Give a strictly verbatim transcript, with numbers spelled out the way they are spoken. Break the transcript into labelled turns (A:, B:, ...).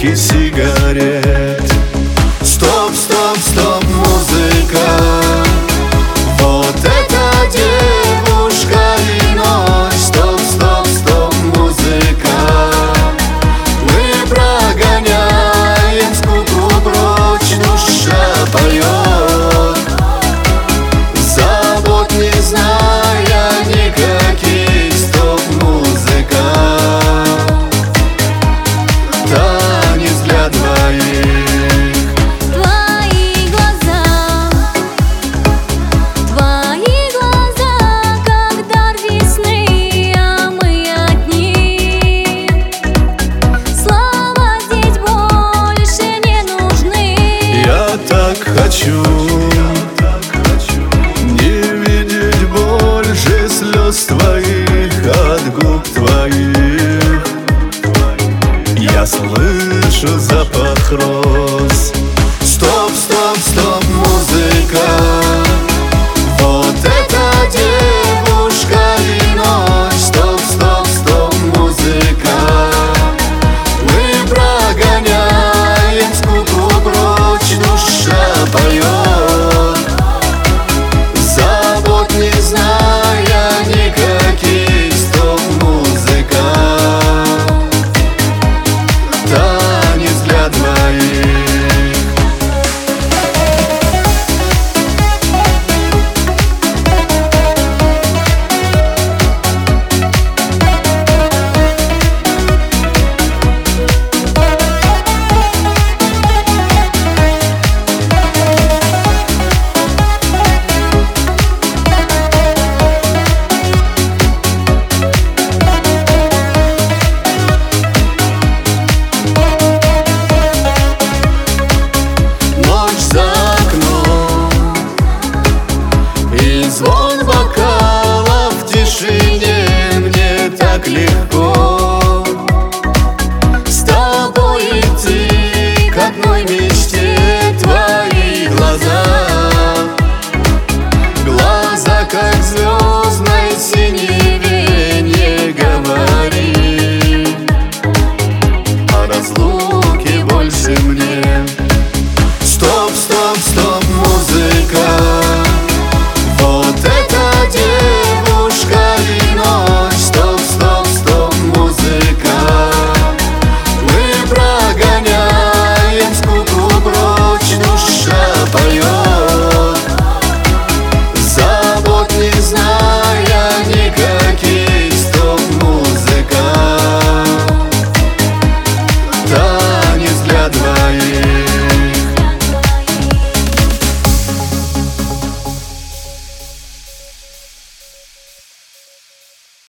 A: коробки сигарет. Стоп, стоп, стоп, музыка. Вот эта девушка и ночь. Стоп, стоп, стоп, музыка. Мы прогоняем скуку прочь. Душа поет, забот не зная никаких. Стоп, музыка. Танец для двоих. Хочу не видеть больше слез твоих от губ твоих. Я слышу запах роз.